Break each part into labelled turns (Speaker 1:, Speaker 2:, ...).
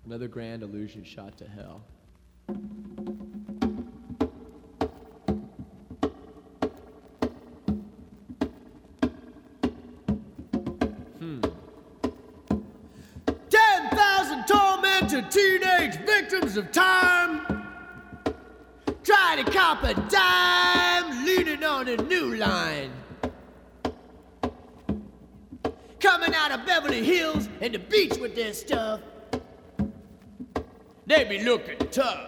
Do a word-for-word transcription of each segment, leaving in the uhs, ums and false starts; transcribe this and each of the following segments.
Speaker 1: Another grand illusion shot to hell. Hmm.
Speaker 2: ten thousand tormented teenage victims of time, trying to cop a dime, leaning on a new line. Coming out of Beverly Hills and the beach with their stuff, they be looking tough.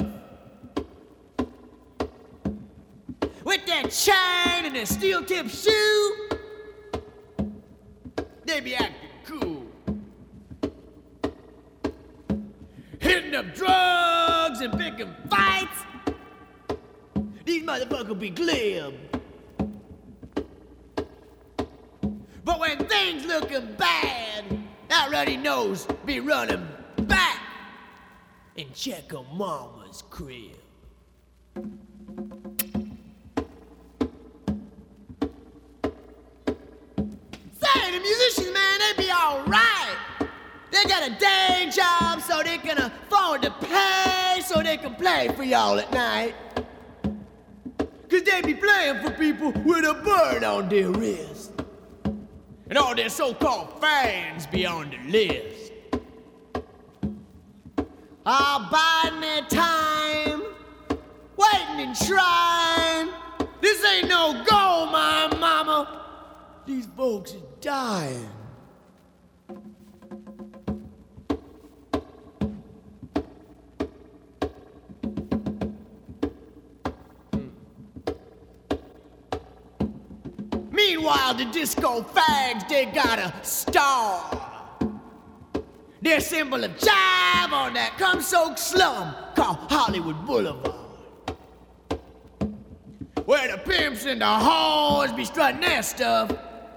Speaker 2: With that chain and their steel-tip shoe, they be acting cool. Hitting up drugs and picking fights, these motherfuckers be glib. But when things looking bad, that ruddy nose be running back and check on mama's crib. Say, the musicians, man, they be alright. They got a day job so they can afford to pay so they can play for y'all at night. Cause they be playing for people with a burn on their wrist. And all their so-called fans be on the list. All biding their time, waiting and trying. This ain't no gold mine, mama. These folks are dying. Meanwhile, the disco fags, they got a star. Their symbol of jive on that cum-soaked slum called Hollywood Boulevard. Where the pimps and the whores be strutting their stuff.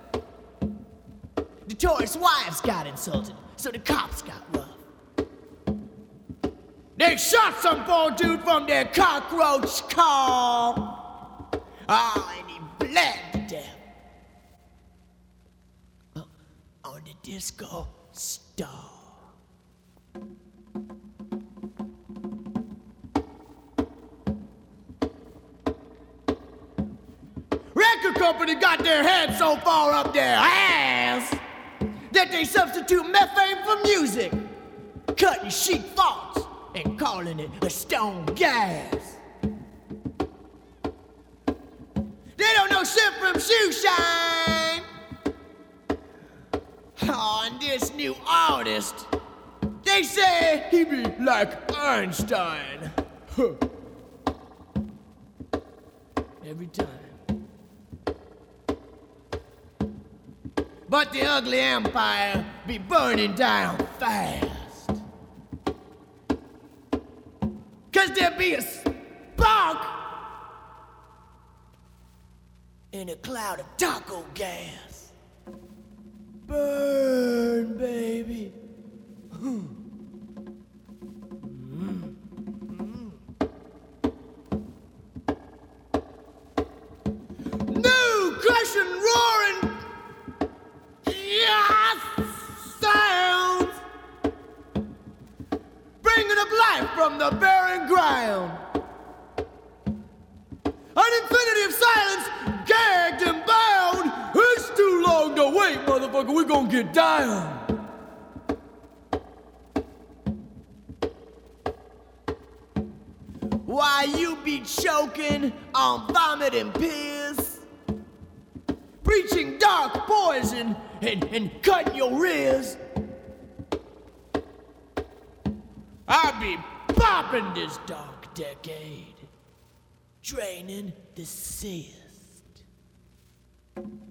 Speaker 2: The tourist wives got insulted, so the cops got rough. They shot some poor dude from their cockroach car. Oh, and he bled to death. Uh, on the disco star. Record company got their head so far up their ass that they substitute methane for music, cutting sheep faults and calling it a stone gas. They don't know shit from shoe shine. Oh, and this new artist, they say he be like Einstein. Huh. Every time. But the ugly empire be burning down fast. Cause there be a spark in a cloud of taco gas. Burn, baby. Mm. Mm. New crushing, roaring yes, sounds, bringing up life from the barren ground. An infinity of silence, gagged and bound. It's too long to wait, motherfucker. We gonna get down. Why you be choking on vomit and piss, preaching dark poison and, and cutting your rears? I be popping this dark decade, draining the cyst.